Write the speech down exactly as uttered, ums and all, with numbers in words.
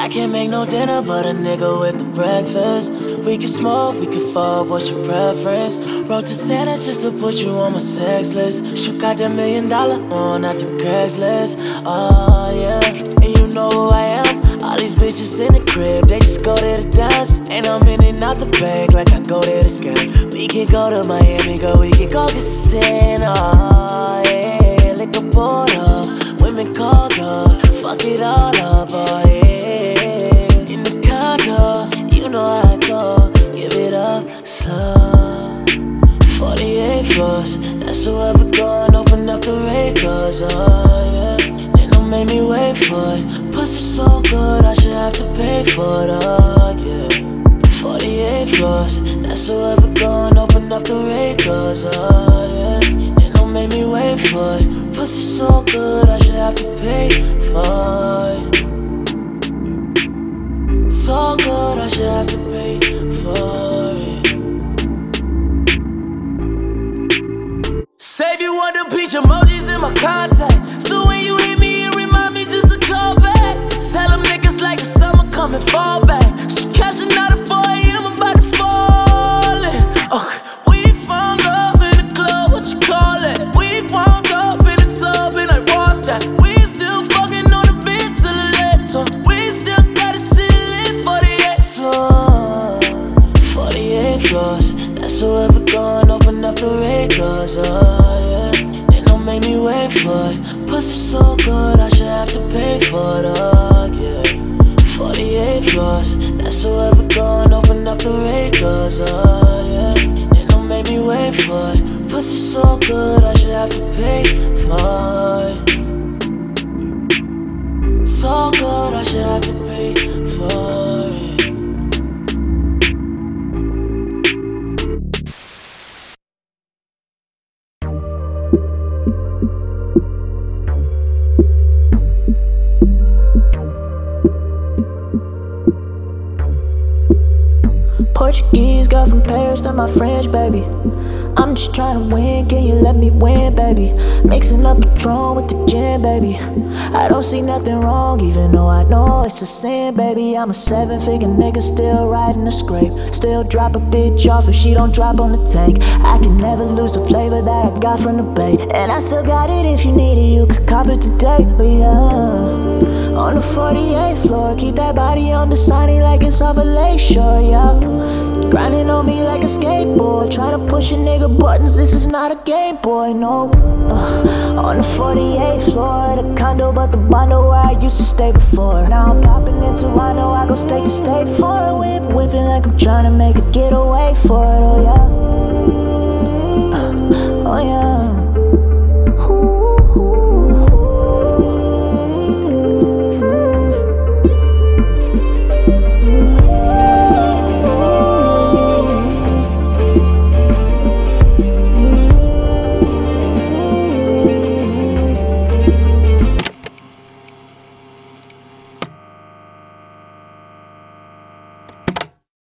can't make no dinner, but a nigga with the breakfast. We can smoke, we can fuck, what's your preference? Wrote to Santa just to put you on my sex list. Shook out that million dollar on out the Craigslist. Oh yeah, and you know who I am. All these bitches in the crib, they just go there to dance. And I'm in and out the bank like I go there to scam. We can go to Miami, go, we can go get sin. Oh yeah, liquor poured up, women called up, fuck it all up, oh yeah. In the condo, you know how I go, give it up, so forty-eight floors, that's whoever going, open up the records, oh yeah. And don't make me wait for it, pussy so good, I should have to pay for it, oh yeah. forty-eight floors, that's whoever going, open up the records, oh yeah. And don't make me wait for it, pussy so good, I should have to pay for it. So good, I should have to pay for it. Save you one of the peach emojis in my contact, so when you hit me, it remind me just to call back. Tell them niggas like the summer coming, fall back. She catching out at four a m, about to fall in. Oh, we found up in the club, what you call it? We wound up in the tub and I washed that. We still fucking on the beat till the later. We still got it shit lit, forty-eight floors, forty-eight floors. That's whoever going, open up the records, oh yeah. And don't make me wait for it, pussy so good, I should have to pay for it, oh yeah. forty-eight floors, that's whoever going, open up the records, oh yeah. And don't make me wait for it, pussy so good, I should have to pay for it. So good, I should have to pay for it. Portuguese girl from Paris to my French, baby. I'm just trying to win, can you let me win, baby? Mixing up Patron with the gin, baby. I don't see nothing wrong, even though I know it's a sin, baby. I'm a seven-figure nigga, still riding the scrape. Still drop a bitch off if she don't drop on the tank. I can never lose the flavor that I got from the bay. And I still got it, if you need it, you could cop it today, oh yeah. On the forty-eighth floor, keep that body on the sunny like it's off a lake shore, yeah. Grinding on me like a skateboard, trying to push a nigga buttons, this is not a Game Boy, no. uh, On the forty-eighth floor, the condo but the bundle where I used to stay before. Now I'm popping in Toronto, I go state to state for a whip, whipping like I'm trying to make a getaway for it, oh yeah. uh, Oh yeah.